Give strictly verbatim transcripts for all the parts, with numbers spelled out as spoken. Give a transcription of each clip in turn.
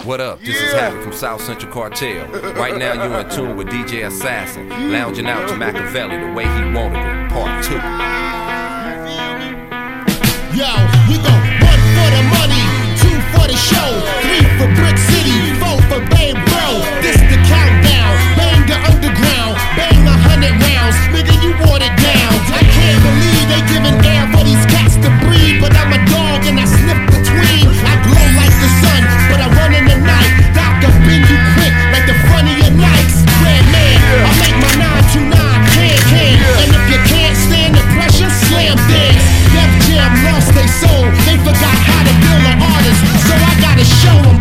What up? This yeah. is Havoc from South Central Cartel. Right now you're in tune with D J Assassin, lounging out to Machiavelli the way he wanted it, part two. Yo, we go one for the money, two for the show, three for Brick City, four for Babe Bro. This the countdown, bang the underground, bang a hundred rounds, nigga you watered down. I can't believe they giving air for these cats to breathe, but I'm a dog and I slip between. I glow like the sun, but I run in the night. Doc, I bend you quick like the front of your Nikes. Red man, I make my nine two nine can can, and if you can't stand the pressure, slam dance. Def Jam lost they soul, they forgot how to build an artist, so I gotta show them.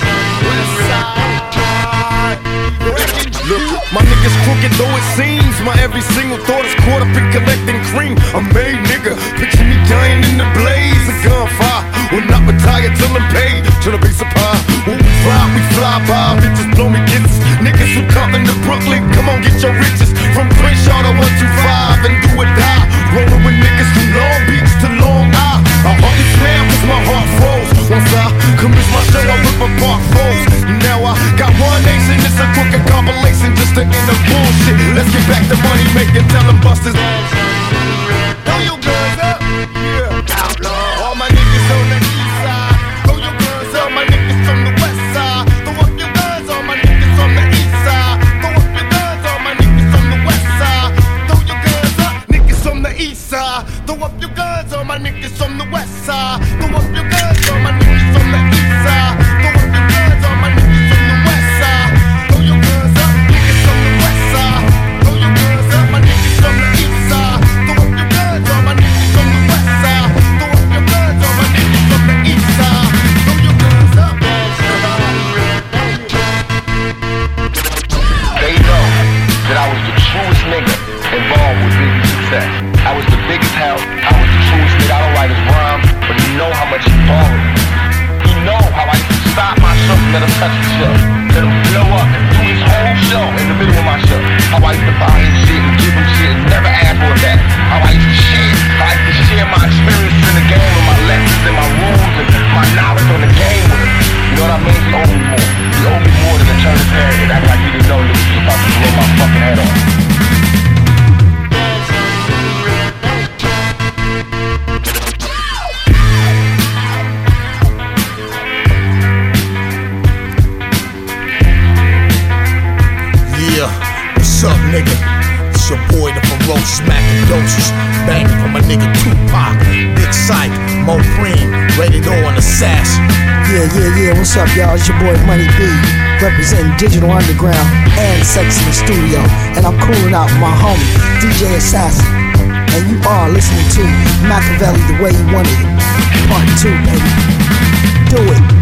Look, my niggas crooked though it seems. My every single thought is caught up in collecting cream. I'm made, nigga. Picture me dying in the blaze of gunfire. Will not retire till I'm paid. Tryna be surprised. When we fly, we fly by. Bitches blow me kisses. Niggas who coming to Brooklyn, come on, get your riches. From Crenshaw to one two five and do or die. Rolling with niggas from Long Beach to Long Island. I hardly smile cause my heart froze. Once I commence my show, I rip apart foes. Now I got one nation, it's a crooked compilation just to end the bullshit. Let's get back to money making, tell them busters. Throw your guns up, yeah. Outlaw. All my niggas on the east side. Throw your guns up, my niggas from the west side. Throw up your guns, all my niggas from the east side. Throw up your guns, all my niggas from the west side. Throw your guns up, niggas from the east side. Throw up your guns, all my niggas from the west side. Throw up your guns, all my niggas from the east side. Throw up your guns, all my niggas from the west side. Throw your guns up, niggas from the west side. Throw your guns up, my niggas from the east side. Throw up your guns, all my niggas from the west side. Throw up your guns, all my niggas from the east side. Throw your guns up. They know that I was the truest nigga involved with Biggie's success. I was the biggest help. I was the truest nigga. I don't write his rhymes, but he know how much he borrowed. He know how I used to stop my show, let him touch the show, let him blow up and do his whole show in the middle of my show. How I used to buy him shit and give him shit and never ask for it back. How I used to share, how I used to share my experience in the game and my lessons and my rules and my knowledge on the game with him. You know what I mean? He owed me more. He owed me more than a turn of parent and act like he didn't know niggas was about to blow my fucking head off. What's up, nigga? It's your boy, the ferocious Macadocious, banging for my nigga Tupac, Big Psych, Mo Preem, Ready on Assassin. Yeah, yeah, yeah. What's up, y'all? It's your boy Money B, representing Digital Underground and Sex in the Studio, and I'm cooling out with my homie D J Assassin, and you are listening to Machiavelli the way you wanted it, part two, baby. Do it.